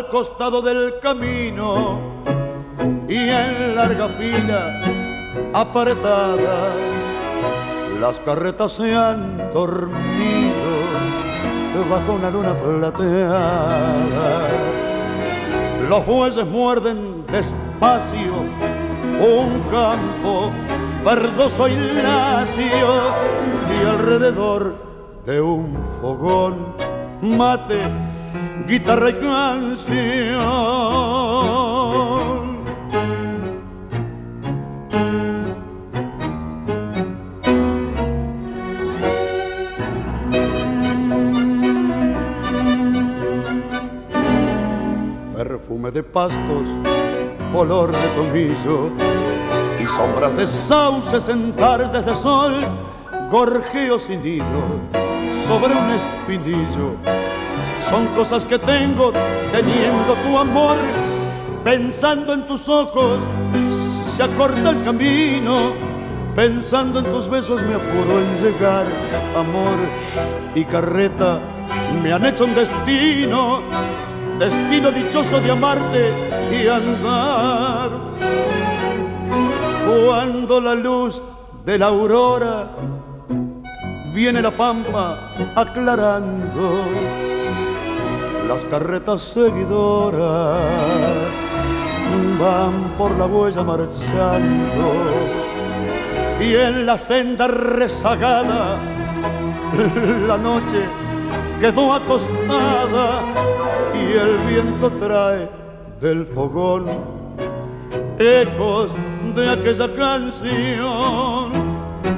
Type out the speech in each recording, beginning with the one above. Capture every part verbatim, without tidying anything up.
costado del camino y en larga fila apretada las carretas se han dormido bajo una luna plateada. Los bueyes muerden despacio un campo verdoso y lacio y alrededor de un fogón mate, guitarra y canción. Perfume de pastos, olor de tomillo y sombras de sauces en tardes de sol, gorjeos sin hilo sobre un espinillo. Son cosas que tengo teniendo tu amor, pensando en tus ojos se acorta el camino, pensando en tus besos me apuro en llegar. Amor y carreta me han hecho un destino, destino dichoso de amarte y andar. Cuando la luz de la aurora viene la pampa aclarando, las carretas seguidoras van por la huella marchando y en la senda rezagada la noche quedó acostada y el viento trae del fogón ecos de aquella canción.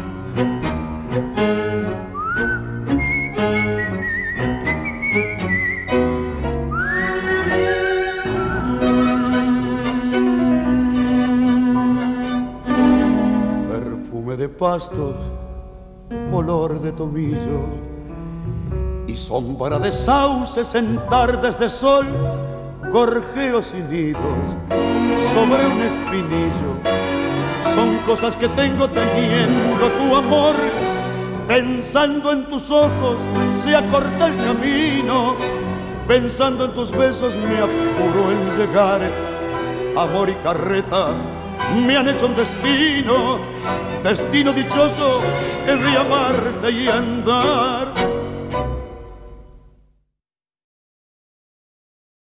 Perfume de pastos, olor de tomillo y sombra de sauces en tardes de sol, gorjeos sin hilos sobre un espinillo. Son cosas que tengo teniendo tu amor, pensando en tus ojos se acorta el camino, pensando en tus besos me apuro en llegar. Amor y carreta me han hecho un destino, destino dichoso de amarte y andar.